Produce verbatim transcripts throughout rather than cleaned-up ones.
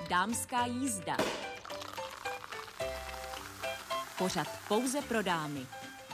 Dámská jízda. Pořad pouze pro dámy.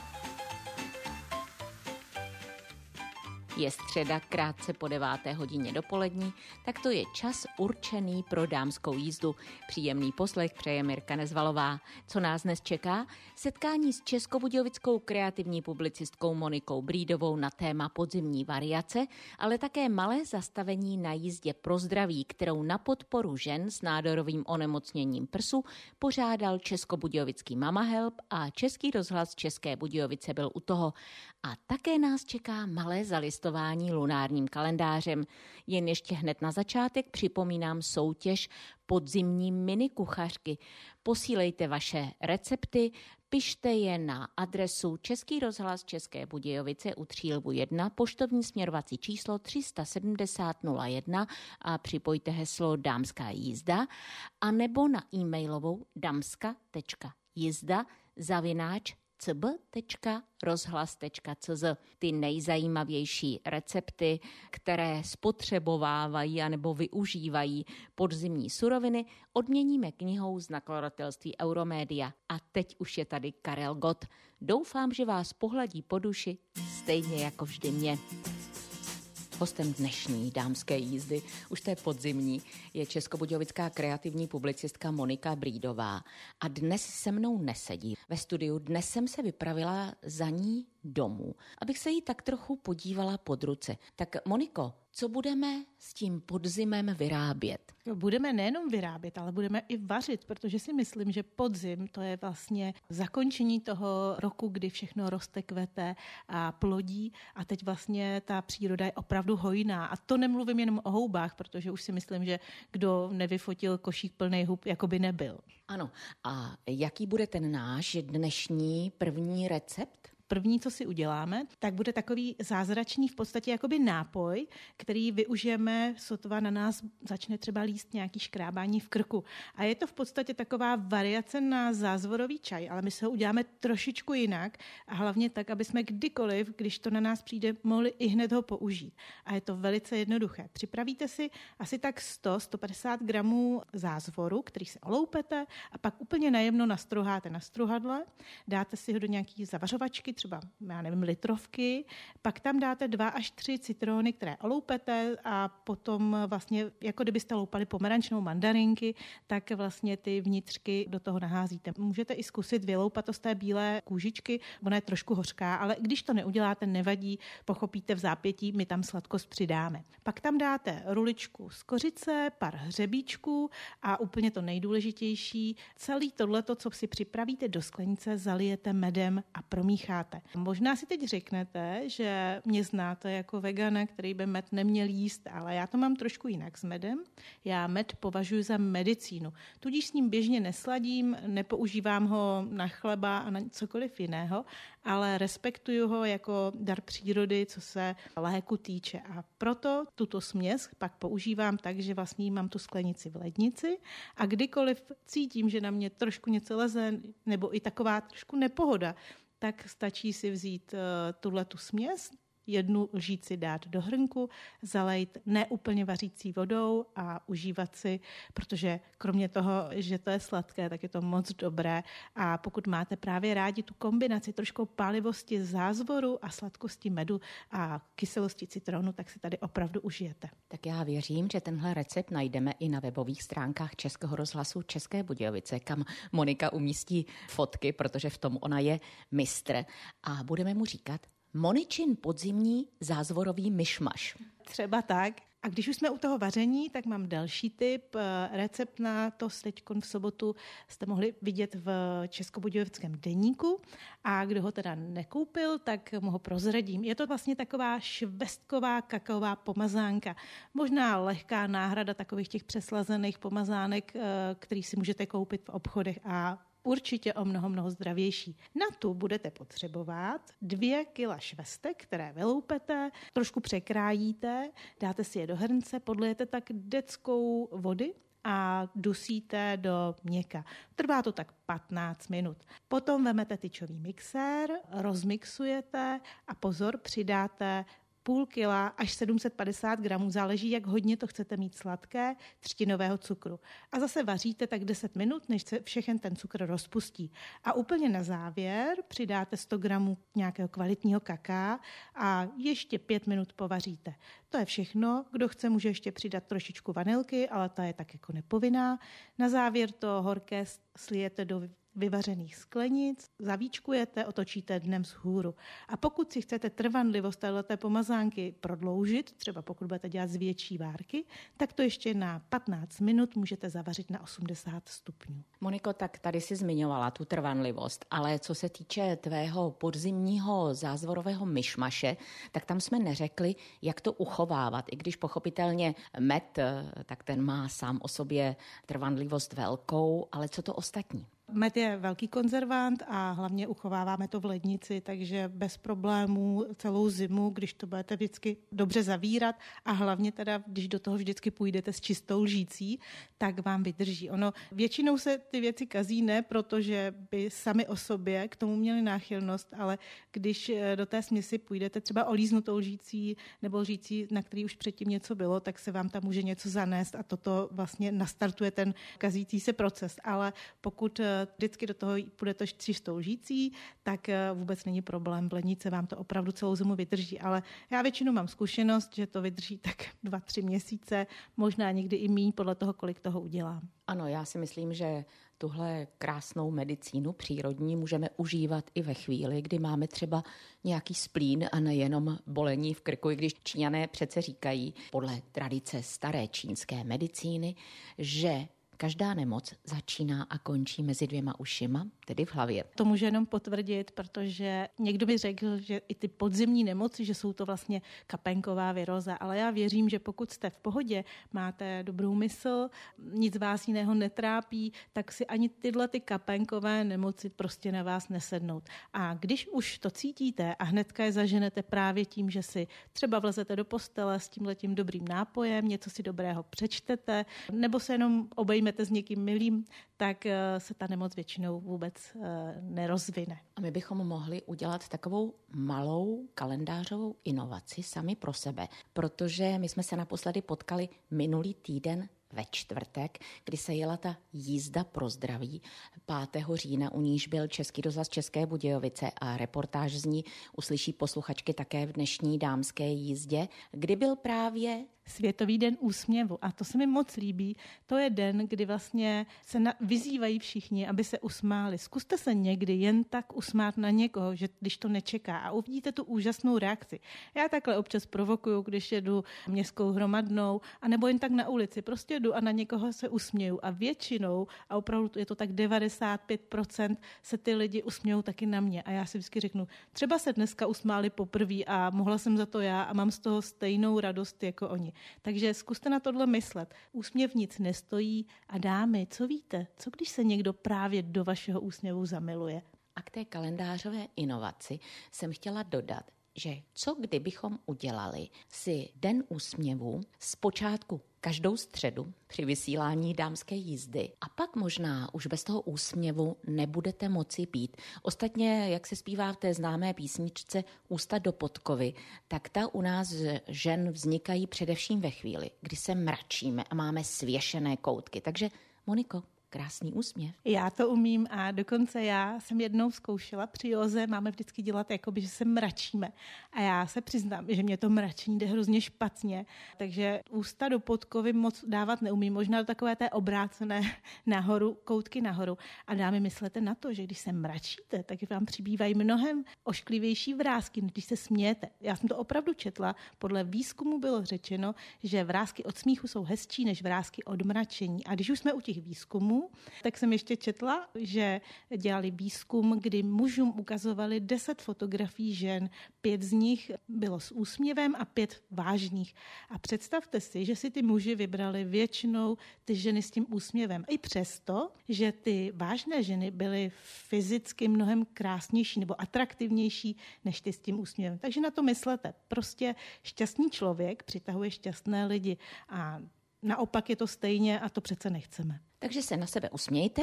Je středa krátce po deváté hodině dopolední, tak to je čas určený pro dámskou jízdu. Příjemný poslech přeje Mirka Nezvalová. Co nás dnes čeká? Setkání s českobudějovickou kreativní publicistkou Monikou Brídovou na téma podzimní variace, ale také malé zastavení na jízdě pro zdraví, kterou na podporu žen s nádorovým onemocněním prsu pořádal Českobudějovický Mama Help a Český rozhlas České Budějovice byl u toho. A také nás čeká malé zalistování lunárním kalendářem. Jen ještě hned na začátek připomínám soutěž podzimní minikuchařky. Posílejte vaše recepty, pište je na adresu Český rozhlas České Budějovice u Třílbu jedna, poštovní směrovací číslo tři sedmdesát nula jedna a připojte heslo Dámská jízda, anebo na e-mailovou damska tečka jizda zavináč c b tečka rozhlas tečka c z. Ty nejzajímavější recepty, které spotřebovávají anebo využívají podzimní suroviny, odměníme knihou z nakladatelství Euromédia. A teď už je tady Karel Gott. Doufám, že vás pohladí po duši, stejně jako vždy mě. Hostem dnešní dámské jízdy, už té podzimní, je českobudějovická kreativní publicistka Monika Brídová. A dnes se mnou nesedí ve studiu. Dnes jsem se vypravila za ní domů, abych se jí tak trochu podívala pod ruce. Tak Moniko, co budeme s tím podzimem vyrábět? Budeme nejenom vyrábět, ale budeme i vařit, protože si myslím, že podzim to je vlastně zakončení toho roku, kdy všechno roste, kvete a plodí a teď vlastně ta příroda je opravdu hojná. A to nemluvím jenom o houbách, protože už si myslím, že kdo nevyfotil košík plnej hub, jako by nebyl. Ano, a jaký bude ten náš dnešní první recept? První, co si uděláme, tak bude takový zázračný v podstatě jakoby nápoj, který využijeme, sotva na nás začne třeba líst nějaký škrábání v krku. A je to v podstatě taková variace na zázvorový čaj, ale my se ho uděláme trošičku jinak a hlavně tak, aby jsme kdykoliv, když to na nás přijde, mohli i hned ho použít. A je to velice jednoduché. Připravíte si asi tak sto až sto padesát gramů zázvoru, který se oloupete a pak úplně najemno nastrouháte na struhadle, dáte si ho do nějaký zavařovačky, třeba, já nevím, litrovky, pak tam dáte dva až tři citrony, které oloupete a potom vlastně, jako kdybyste loupali pomerančnou mandarinky, tak vlastně ty vnitřky do toho naházíte. Můžete i zkusit vyloupat to z té bílé kůžičky, ona je trošku hořká, ale když to neuděláte, nevadí, pochopíte v zápětí, my tam sladkost přidáme. Pak tam dáte ruličku z kořice, pár hřebíčků a úplně to nejdůležitější, celý tohleto, co si připravíte do sklenice, zalijete medem a promícháte. Možná si teď řeknete, že mě znáte jako vegana, který by med neměl jíst, ale já to mám trošku jinak s medem. Já med považuji za medicínu, tudíž s ním běžně nesladím, nepoužívám ho na chleba a na cokoliv jiného, ale respektuju ho jako dar přírody, co se léku týče. A proto tuto směs pak používám tak, že vlastně mám tu sklenici v lednici a kdykoliv cítím, že na mě trošku něco leze nebo i taková trošku nepohoda, tak stačí si vzít uh, tuhletu směs, jednu lžíci dát do hrnku, zalejt neúplně vařící vodou a užívat si, protože kromě toho, že to je sladké, tak je to moc dobré a pokud máte právě rádi tu kombinaci trošku pálivosti zázvoru a sladkosti medu a kyselosti citronu, tak si tady opravdu užijete. Tak já věřím, že tenhle recept najdeme i na webových stránkách Českého rozhlasu České Budějovice, kam Monika umístí fotky, protože v tom ona je mistr a budeme mu říkat Moničin podzimní zázvorový myšmaš. Třeba tak. A když už jsme u toho vaření, tak mám další tip. Recept na to teďkon v sobotu jste mohli vidět v Českobudějovickém deníku a kdo ho teda nekoupil, tak mu ho prozradím. Je to vlastně taková švestková kakaová pomazánka. Možná lehká náhrada takových těch přeslazených pomazánek, který si můžete koupit v obchodech a určitě o mnoho, mnoho zdravější. Na tu budete potřebovat dvě kila švestek, které vyloupete, trošku překrájíte, dáte si je do hrnce, podlijete tak deckou vody a dusíte do měka. Trvá to tak patnáct minut. Potom vemete tyčový mixér, rozmixujete a pozor, přidáte půl kila až sedm set padesát gramů, záleží, jak hodně to chcete mít sladké, třtinového cukru. A zase vaříte tak deset minut, než se všechen ten cukr rozpustí. A úplně na závěr přidáte sto gramů nějakého kvalitního kaká a ještě pět minut povaříte. To je všechno. Kdo chce, může ještě přidat trošičku vanilky, ale ta je tak jako nepovinná. Na závěr to horké slijete do vyvařených sklenic, zavíčkujete, otočíte dnem vzhůru. A pokud si chcete trvanlivost této pomazánky prodloužit, třeba pokud budete dělat z větší várky, tak to ještě na patnáct minut můžete zavařit na osmdesát stupňů. Moniko, tak tady si zmiňovala tu trvanlivost, ale co se týče tvého podzimního zázvorového myšmaše, tak tam jsme neřekli, jak to uchovávat. I když pochopitelně med, tak ten má sám o sobě trvanlivost velkou, ale co to ostatní? Med je velký konzervant a hlavně uchováváme to v lednici, takže bez problémů celou zimu, když to budete vždycky dobře zavírat a hlavně teda, když do toho vždycky půjdete s čistou lžící, tak vám vydrží. Ono většinou se ty věci kazí ne, protože by sami o sobě k tomu měli náchylnost, ale když do té směsi půjdete třeba olíznutou lžící nebo lžící, na který už předtím něco bylo, tak se vám tam může něco zanést a toto vlastně nastartuje ten kazící se proces. Ale pokud vždycky do toho půjdete čistou lžící, tak vůbec není problém. V lednici vám to opravdu celou zimu vydrží. Ale já většinou mám zkušenost, že to vydrží tak dva, tři měsíce, možná někdy i míň podle toho, kolik toho udělám. Ano, já si myslím, že tuhle krásnou medicínu přírodní můžeme užívat i ve chvíli, kdy máme třeba nějaký splín a nejenom bolení v krku, i když Číňané přece říkají podle tradice staré čínské medicíny, že každá nemoc začíná a končí mezi dvěma ušima, tedy v hlavě. To můžu jenom potvrdit, protože někdo by řekl, že i ty podzimní nemoci, že jsou to vlastně kapenková viróza, ale já věřím, že pokud jste v pohodě, máte dobrou mysl, nic vás jiného netrápí, tak si ani tyhle ty kapenkové nemoci prostě na vás nesednou. A když už to cítíte a hnedka je zaženete právě tím, že si třeba vlezete do postele s tímhletím dobrým nápojem, něco si dobrého přečtete, nebo se jenom obejmete s někým milým, tak se ta nemoc většinou vůbec nerozvine. A my bychom mohli udělat takovou malou kalendářovou inovaci sami pro sebe, protože my jsme se naposledy potkali minulý týden ve čtvrtek, kdy se jela ta jízda pro zdraví pátého října, u níž byl Český rozhlas České Budějovice a reportáž z ní uslyší posluchačky také v dnešní dámské jízdě, kdy byl právě Světový den úsměvu. A to se mi moc líbí. To je den, kdy vlastně se na, vyzývají všichni, aby se usmáli. Zkuste se někdy jen tak usmát na někoho, že když to nečeká a uvidíte tu úžasnou reakci. Já takhle občas provokuju, když jedu městskou hromadnou, anebo jen tak na ulici. Prostě jdu a na někoho se usměju. A většinou, a opravdu je to tak devadesát pět procent, se ty lidi usmějou taky na mě. A já si vždycky řeknu, třeba se dneska usmáli poprvé a mohla jsem za to já a mám z toho stejnou radost jako oni. Takže zkuste na tohle myslet. Úsměv nic nestojí a dámy, co víte? Co když se někdo právě do vašeho úsměvu zamiluje? A k té kalendářové inovaci jsem chtěla dodat, že co kdybychom udělali si den úsměvu zpočátku každou středu při vysílání dámské jízdy a pak možná už bez toho úsměvu nebudete moci pít. Ostatně, jak se zpívá v té známé písničce Ústa do podkovy, tak ta u nás žen vznikají především ve chvíli, kdy se mračíme a máme svěšené koutky. Takže Moniko, krásný úsměv. Já to umím a dokonce já jsem jednou zkoušela při józe, máme vždycky dělat jakoby, že se mračíme. A já se přiznám, že mě to mračení jde hrozně špatně, takže ústa do podkovy moc dávat neumím. Možná do takové té obrácené nahoru, koutky nahoru. A dámy, myslete na to, že když se mračíte, tak vám přibývají mnohem ošklivější vrásky, když se smějete. Já jsem to opravdu četla, podle výzkumu bylo řečeno, že vrásky od smíchu jsou hezčí než vrásky od mračení. A když už jsme u těch výzkumů, tak jsem ještě četla, že dělali výzkum, kdy mužům ukazovali deset fotografií žen. Pět z nich bylo s úsměvem a pět vážných. A představte si, že si ty muži vybrali většinou ty ženy s tím úsměvem. I přesto, že ty vážné ženy byly fyzicky mnohem krásnější nebo atraktivnější než ty s tím úsměvem. Takže na to myslete. Prostě šťastný člověk přitahuje šťastné lidi a naopak je to stejně a to přece nechceme. Takže se na sebe usmějte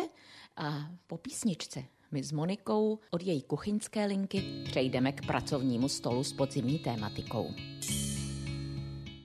a po písničce my s Monikou od její kuchyňské linky přejdeme k pracovnímu stolu s podzimní tématikou.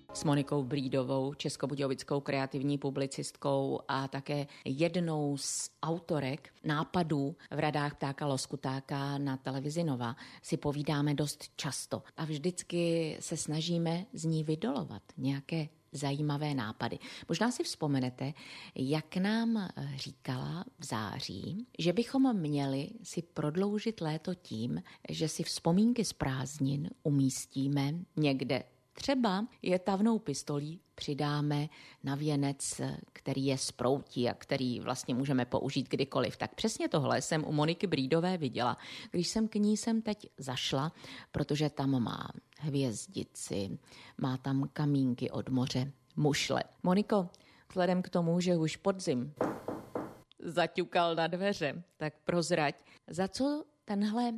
s Monikou Brídovou, českobudějovickou kreativní publicistkou a také jednou z autorek nápadů v radách Ptáka Loskutáka na televizi Nova si povídáme dost často a vždycky se snažíme z ní vydolovat nějaké zajímavé nápady. Možná si vzpomenete, jak nám říkala v září, že bychom měli si prodloužit léto tím, že si vzpomínky z prázdnin umístíme někde. Třeba je tavnou pistolí přidáme na věnec, který je z proutí a který vlastně můžeme použít kdykoliv. Tak přesně tohle jsem u Moniky Brídové viděla, když jsem k ní sem teď zašla, protože tam má hvězdici, má tam kamínky od moře, mušle. Moniko, vzhledem k tomu, že už podzim zaťukal na dveře, tak prozrať, za co tenhle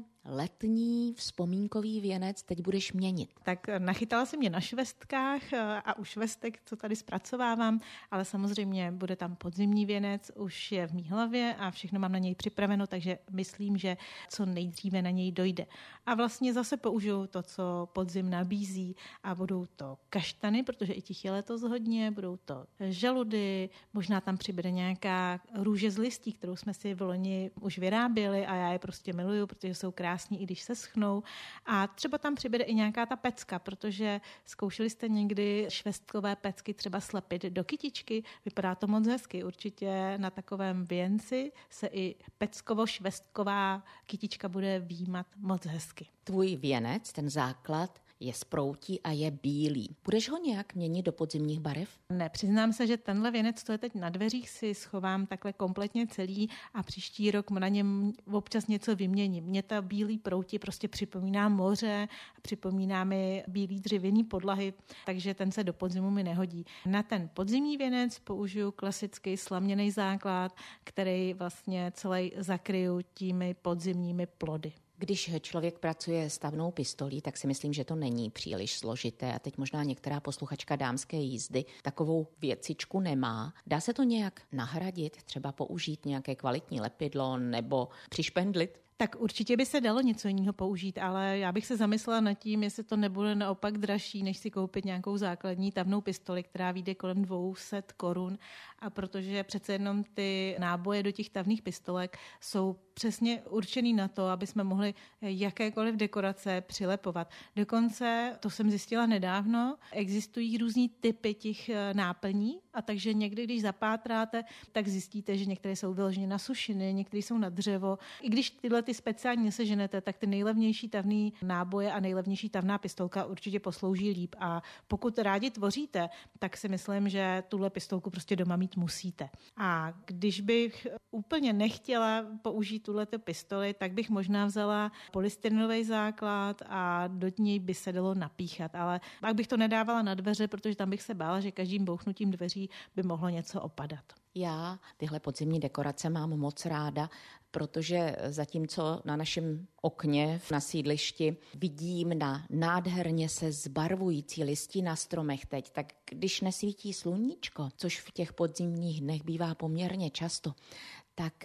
letní vzpomínkový věnec teď budeš měnit? Tak nachytala si mě na švestkách a u švestek, co tady zpracovávám, ale samozřejmě bude tam podzimní věnec, už je v mý hlavě a všechno mám na něj připraveno, takže myslím, že co nejdříve na něj dojde. A vlastně zase použiju to, co podzim nabízí a budou to kaštany, protože i těch je letos hodně, budou to žaludy, možná tam přibude nějaká růže z listí, kterou jsme si v loni už vyráběli a já je prostě miluju, protože jsou krásné, i když se schnou. A třeba tam přibude i nějaká ta pecka, protože zkoušeli jste někdy švestkové pecky třeba slepit do kytičky. Vypadá to moc hezky. Určitě na takovém věnci se i peckovo-švestková kytička bude výjímat moc hezky. Tvůj věnec, ten základ, je z proutí a je bílý. Budeš ho nějak měnit do podzimních barev? Ne, přiznám se, že tenhle věnec, co je teď na dveřích, si schovám takhle kompletně celý a příští rok na něm občas něco vyměním. Mně ta bílý proutí prostě připomíná moře, připomíná mi bílý dřevěný podlahy, takže ten se do podzimu mi nehodí. Na ten podzimní věnec použiju klasický slaměný základ, který vlastně celý zakryju těmi podzimními plody. Když člověk pracuje s tavnou pistolí, tak si myslím, že to není příliš složité a teď možná některá posluchačka dámské jízdy takovou věcičku nemá. Dá se to nějak nahradit, třeba použít nějaké kvalitní lepidlo nebo přišpendlit? Tak určitě by se dalo něco jiného použít, ale já bych se zamyslela nad tím, jestli to nebude naopak dražší, než si koupit nějakou základní tavnou pistoli, která vyjde kolem dvě stě korun. A protože přece jenom ty náboje do těch tavných pistolek jsou přesně určený na to, aby jsme mohli jakékoliv dekorace přilepovat. Dokonce, to jsem zjistila nedávno, existují různý typy těch náplní a takže někdy, když zapátráte, tak zjistíte, že některé jsou vyloženě na sušiny, některé jsou na dřevo. I když tyhle ty speciálně neseženete, tak ty nejlevnější tavný náboje a nejlevnější tavná pistolka určitě poslouží líp. A pokud rádi tvoříte, tak si myslím, že tuhle pistolku prostě doma mít musíte. A když bych úplně nechtěla použít tuhleto pistoli, tak bych možná vzala polystyrenový základ a do něj by se dalo napíchat, ale pak bych to nedávala na dveře, protože tam bych se bála, že každým bouchnutím dveří by mohlo něco opadat. Já tyhle podzimní dekorace mám moc ráda, protože zatímco na našem okně na sídlišti vidím na nádherně se zbarvující listí na stromech teď, tak když nesvítí sluníčko, což v těch podzimních dnech bývá poměrně často, tak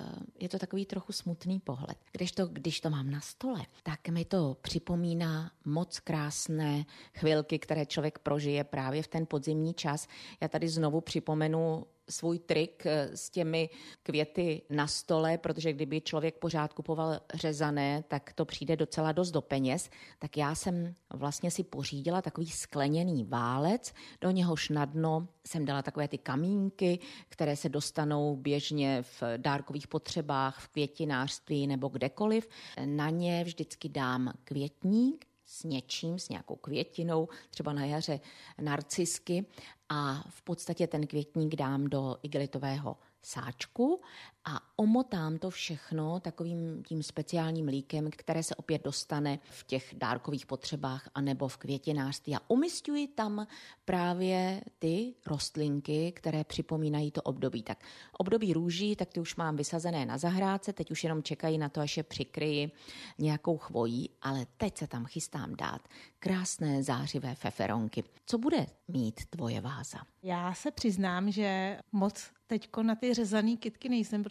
je to takový trochu smutný pohled. Kdežto, když to mám na stole, tak mi to připomíná moc krásné chvilky, které člověk prožije právě v ten podzimní čas. Já tady znovu připomenu svůj trik s těmi květy na stole, protože kdyby člověk pořád kupoval řezané, tak to přijde docela dost do peněz. Tak já jsem vlastně si pořídila takový skleněný válec, do něhož na dno jsem dala takové ty kamínky, které se dostanou běžně v dárkových potřebách, v květinářství nebo kdekoliv. Na ně vždycky dám květník s něčím, s nějakou květinou, třeba na jaře narcisky a v podstatě ten květník dám do igelitového sáčku a omotám to všechno takovým tím speciálním líkem, které se opět dostane v těch dárkových potřebách anebo v květinářství. A umisťuji tam právě ty rostlinky, které připomínají to období. Tak období růží, tak ty už mám vysazené na zahrádce, teď už jenom čekají na to, až je přikryji nějakou chvojí, ale teď se tam chystám dát krásné zářivé feferonky. Co bude mít tvoje váza? Já se přiznám, že moc teďko na ty řezaný kytky nejsem, protože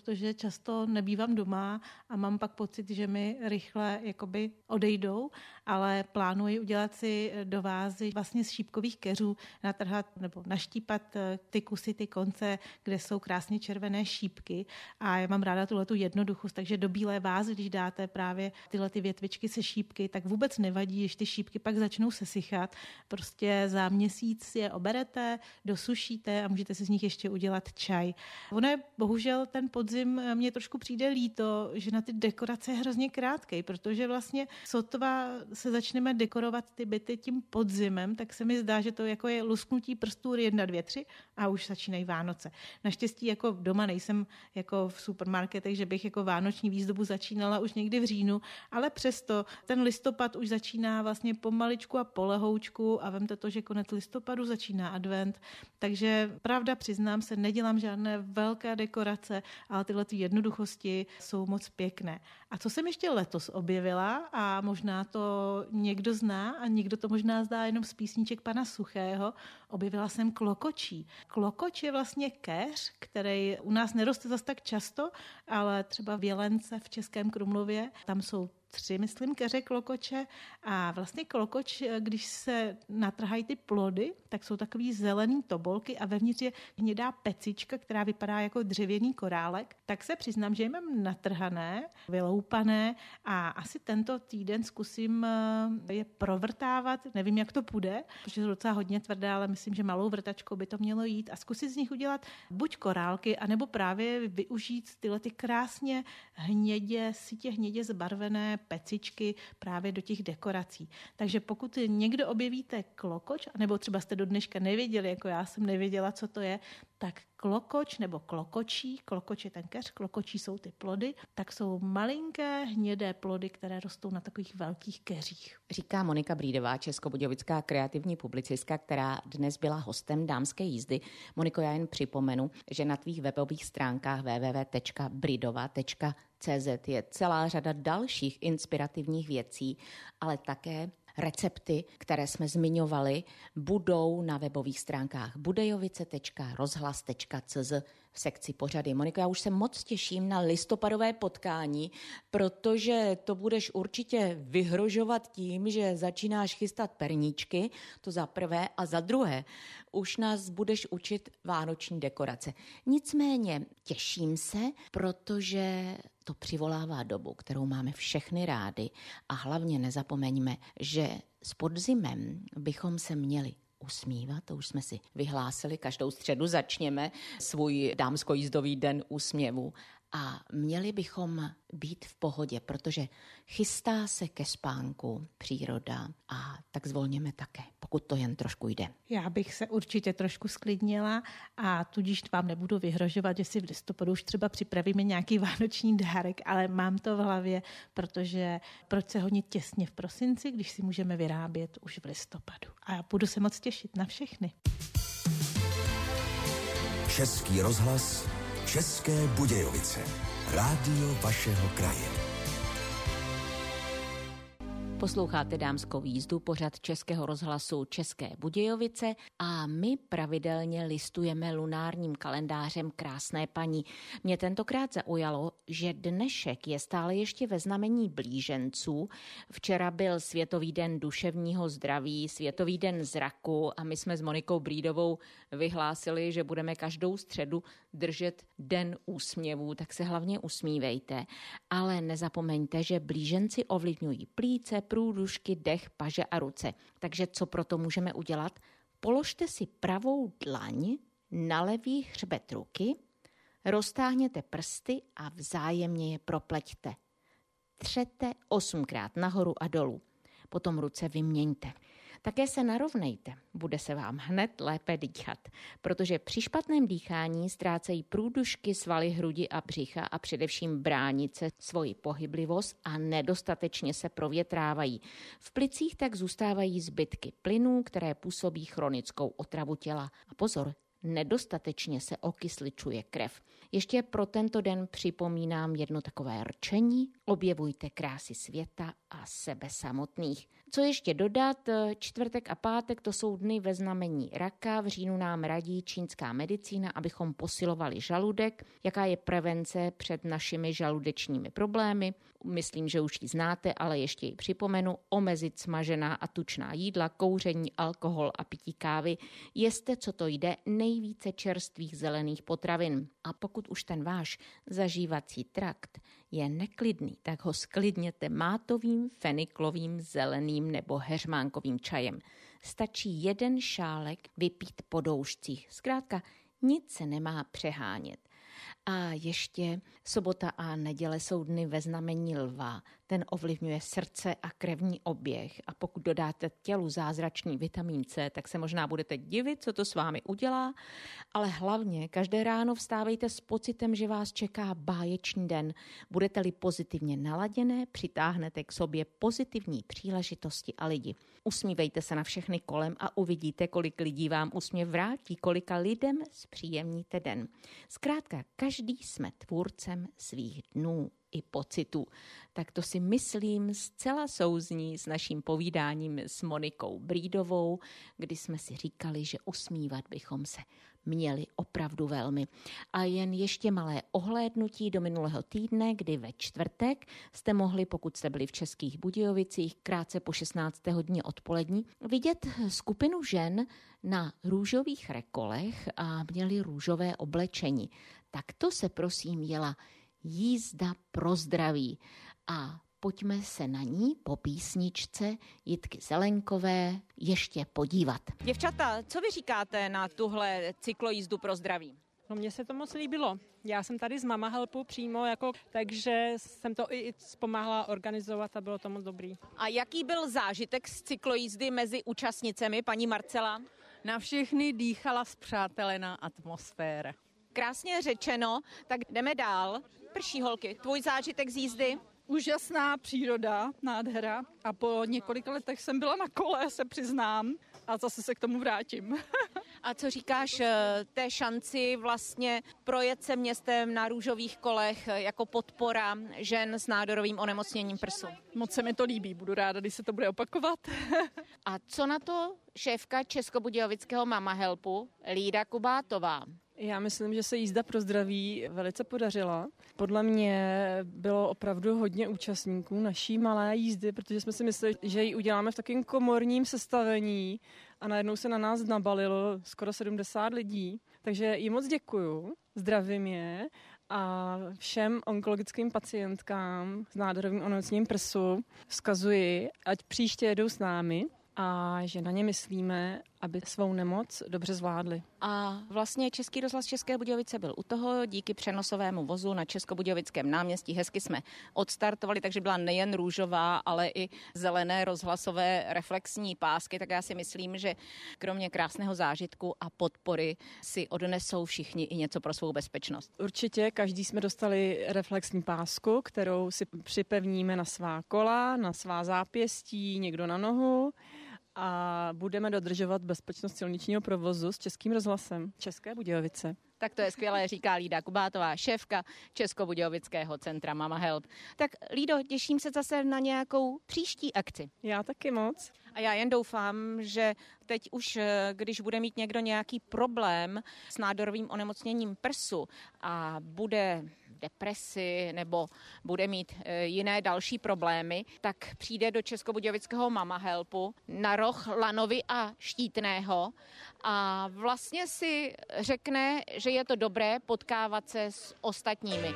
protože často nebývám doma a mám pak pocit, že mi rychle jakoby odejdou, ale plánuji udělat si do vázy vlastně z šípkových keřů, natrhat nebo naštípat ty kusy, ty konce, kde jsou krásně červené šípky a já mám ráda tuhletu jednoduchost, takže do bílé vázy, když dáte právě tyhle ty větvičky se šípky, tak vůbec nevadí, když ty šípky pak začnou sesychat. Prostě za měsíc je oberete, dosušíte a můžete si z nich ještě udělat čaj. Ono je bohužel ten podzim, mně trošku přijde líto, že na ty dekorace je hrozně krátkej, protože vlastně sotva se začneme dekorovat ty byty tím podzimem, tak se mi zdá, že to jako je lusknutí prstů jedna, dvě, tři a už začínají Vánoce. Naštěstí jako doma nejsem jako v supermarketech, že bych jako vánoční výzdobu začínala už někdy v říjnu, ale přesto ten listopad už začíná vlastně pomaličku a polehoučku a vemte to, že konec listopadu začíná advent, takže pravda přiznám se, nedělám žádné velké dekorace, ale tyhle ty jednoduchosti jsou moc pěkné. A co jsem ještě letos objevila a možná to někdo zná a někdo to možná zdá jenom z písniček pana Suchého, objevila jsem klokočí. Klokoč je vlastně keř, který u nás neroste zas tak často, ale třeba v Jelence v Českém Krumlově, tam jsou tři, myslím, keře klokoče a vlastně klokoč, když se natrhají ty plody, tak jsou takový zelený tobolky a vevnitř je hnědá pecička, která vypadá jako dřevěný korálek, tak se přiznám, že je mám natrhané, vyloupané a asi tento týden zkusím je provrtávat, nevím, jak to půjde, protože jsou docela hodně tvrdé, ale myslím, že malou vrtačkou by to mělo jít a zkusit z nich udělat buď korálky, anebo právě využít tyhle ty krásně hnědě, sitě hnědě zbarvené pecičky právě do těch dekorací. Takže pokud někdo objevíte klokoč, nebo třeba jste do dneška nevěděli, jako já jsem nevěděla, co to je, tak klokoč nebo klokočí, klokoč je ten keř, klokočí jsou ty plody, tak jsou malinké hnědé plody, které rostou na takových velkých keřích. Říká Monika Brídová, českobudějovická kreativní publicistka, která dnes byla hostem Dámské jízdy. Moniko, já jen připomenu, že na tvých webových stránkách w w w tečka bridova tečka c z je celá řada dalších inspirativních věcí, ale také recepty, které jsme zmiňovali, budou na webových stránkách budejovice tečka rozhlas tečka c z v sekci pořady. Moniko, já už se moc těším na listopadové potkání, protože to budeš určitě vyhrožovat tím, že začínáš chystat perníčky, to za prvé, a za druhé už nás budeš učit vánoční dekorace. Nicméně těším se, protože to přivolává dobu, kterou máme všechny rádi a hlavně nezapomeňme, že s podzimem bychom se měli usmívat, to už jsme si vyhlásili, každou středu začněme svůj dámskojízdový den úsměvu a měli bychom být v pohodě, protože chystá se ke spánku příroda a tak zvolněme také, pokud to jen trošku jde. Já bych se určitě trošku sklidnila a tudíž vám nebudu vyhrožovat, že si v listopadu už třeba připravíme nějaký vánoční dárek, ale mám to v hlavě, protože proč se honit těsně v prosinci, když si můžeme vyrábět už v listopadu. A já budu se moc těšit na všechny. Český rozhlas, České Budějovice. Rádio vašeho kraje. Posloucháte Dámskou jízdu, pořad Českého rozhlasu České Budějovice a my pravidelně listujeme lunárním kalendářem Krásné paní. Mě tentokrát zaujalo, že dnešek je stále ještě ve znamení blíženců. Včera byl Světový den duševního zdraví, Světový den zraku a my jsme s Monikou Brídovou vyhlásili, že budeme každou středu držet den úsměvů, tak se hlavně usmívejte. Ale nezapomeňte, že blíženci ovlivňují plíce, průdušky, dech, paže a ruce. Takže co proto můžeme udělat? Položte si pravou dlaň na levý hřbet ruky, roztáhněte prsty a vzájemně je propleťte. Třete osmkrát nahoru a dolů. Potom ruce vyměňte. Také se narovnejte, bude se vám hned lépe dýchat, protože při špatném dýchání ztrácejí průdušky, svaly hrudi a břicha a především bránice svoji pohyblivost a nedostatečně se provětrávají. V plicích tak zůstávají zbytky plynů, které působí chronickou otravu těla. A pozor, nedostatečně se okysličuje krev. Ještě pro tento den připomínám jedno takové rčení. Objevujte krásy světa a sebe samotných. Co ještě dodat? Čtvrtek a pátek to jsou dny ve znamení raka. V říjnu nám radí čínská medicína, abychom posilovali žaludek. Jaká je prevence před našimi žaludečními problémy? Myslím, že už ji znáte, ale ještě ji připomenu. Omezit smažená a tučná jídla, kouření, alkohol a pití kávy. Jeste, co to jde, nejvíce čerstvých zelených potravin. A pokud už ten váš zažívací trakt je neklidný, tak ho sklidněte mátovým, feniklovým, zeleným nebo heřmánkovým čajem. Stačí jeden šálek vypít po doušcích. Zkrátka, nic se nemá přehánět. A ještě sobota a neděle jsou dny ve znamení lva. Ten ovlivňuje srdce a krevní oběh. A pokud dodáte tělu zázračný vitamin C, tak se možná budete divit, co to s vámi udělá. Ale hlavně každé ráno vstávejte s pocitem, že vás čeká báječný den. Budete-li pozitivně naladěné, přitáhnete k sobě pozitivní příležitosti a lidi. Usmívejte se na všechny kolem a uvidíte, kolik lidí vám úsměv vrátí, kolika lidem zpříjemníte den. Zkrátka, každý jsme tvůrcem svých dnů i pocitů. Tak to si myslím zcela souzní s naším povídáním s Monikou Brídovou, kdy jsme si říkali, že usmívat bychom se měli opravdu velmi. A jen ještě malé ohlédnutí do minulého týdne, kdy ve čtvrtek jste mohli, pokud jste byli v Českých Budějovicích, krátce po šestnácté hodině odpolední, vidět skupinu žen na růžových rekolech a měli růžové oblečení. Tak to se prosím jela jízda pro zdraví. A pojďme se na ní po písničce Jitky Zelenkové ještě podívat. Děvčata, co vy říkáte na tuhle cyklojízdu pro zdraví? No mně se to moc líbilo. Já jsem tady z Mama Helpu přímo, jako, takže jsem to i pomáhala organizovat a bylo to moc dobrý. A jaký byl zážitek z cyklojízdy mezi účastnicemi, paní Marcela? Na všechny dýchala spřátelená atmosféra. Krásně řečeno, tak jdeme dál. Prší holky, tvůj zážitek z jízdy? Úžasná příroda, nádhera. A po několika letech jsem byla na kole, se přiznám, a zase se k tomu vrátím. A co říkáš té šanci vlastně projet se městem na růžových kolech jako podpora žen s nádorovým onemocněním prsu? Moc se mi to líbí, budu ráda, když se to bude opakovat. A co na to šéfka Českobudějovického Mama Helpu Lída Kubátová? Já myslím, že se jízda pro zdraví velice podařila. Podle mě bylo opravdu hodně účastníků naší malé jízdy, protože jsme si mysleli, že ji uděláme v takovém komorním sestavení a najednou se na nás nabalilo skoro sedmdesát lidí. Takže jí moc děkuju, zdravím je a všem onkologickým pacientkám s nádorovým onemocněním prsu vzkazuji, ať příště jedou s námi a že na ně myslíme, aby svou nemoc dobře zvládli. A vlastně Český rozhlas České Budějovice byl u toho, díky přenosovému vozu na Českobudějovickém náměstí hezky jsme odstartovali, takže byla nejen růžová, ale i zelené rozhlasové reflexní pásky, tak já si myslím, že kromě krásného zážitku a podpory si odnesou všichni i něco pro svou bezpečnost. Určitě, každý jsme dostali reflexní pásku, kterou si připevníme na svá kola, na svá zápěstí, někdo na nohu. A budeme dodržovat bezpečnost silničního provozu s Českým rozhlasem České Budějovice. Tak to je skvělé, říká Lída Kubátová, šéfka Českobudějovického centra Mama Help. Tak Lído, těším se zase na nějakou příští akci. Já taky moc. A já jen doufám, že teď už, když bude mít někdo nějaký problém s nádorovým onemocněním prsu a bude v depresi nebo bude mít jiné další problémy, tak přijde do Českobudějovického Mama Helpu na roh Lanovy a Štítného a vlastně si řekne, že je to dobré potkávat se s ostatními.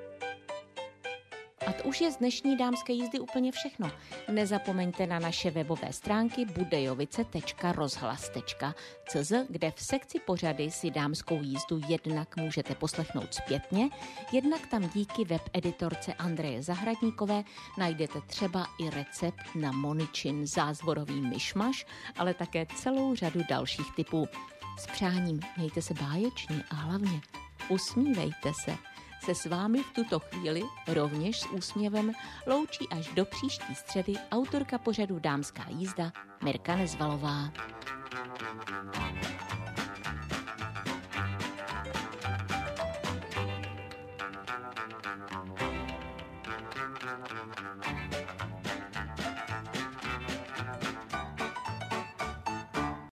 A to už je z dnešní dámské jízdy úplně všechno. Nezapomeňte na naše webové stránky budejovice tečka rozhlas tečka cé zet, kde v sekci pořady si dámskou jízdu jednak můžete poslechnout zpětně, jednak tam díky webeditorce Andreje Zahradníkové najdete třeba i recept na Moničin zázvorový myšmaš, ale také celou řadu dalších typů. S přáním mějte se báječně a hlavně usmívejte se. Se s vámi v tuto chvíli rovněž s úsměvem loučí až do příští středy autorka pořadu Dámská jízda Mirka Nezvalová.